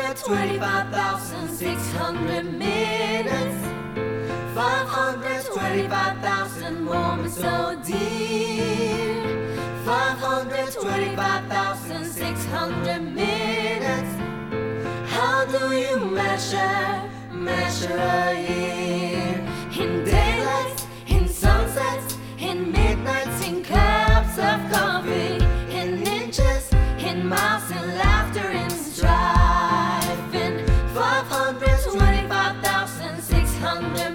525,600 minutes, 525,000 moments so dear, 525,600 minutes. How do you measure a year? In daylights, in sunsets, in midnights, in cups of coffee, in inches, in miles, in laughter, in strife, in 525,600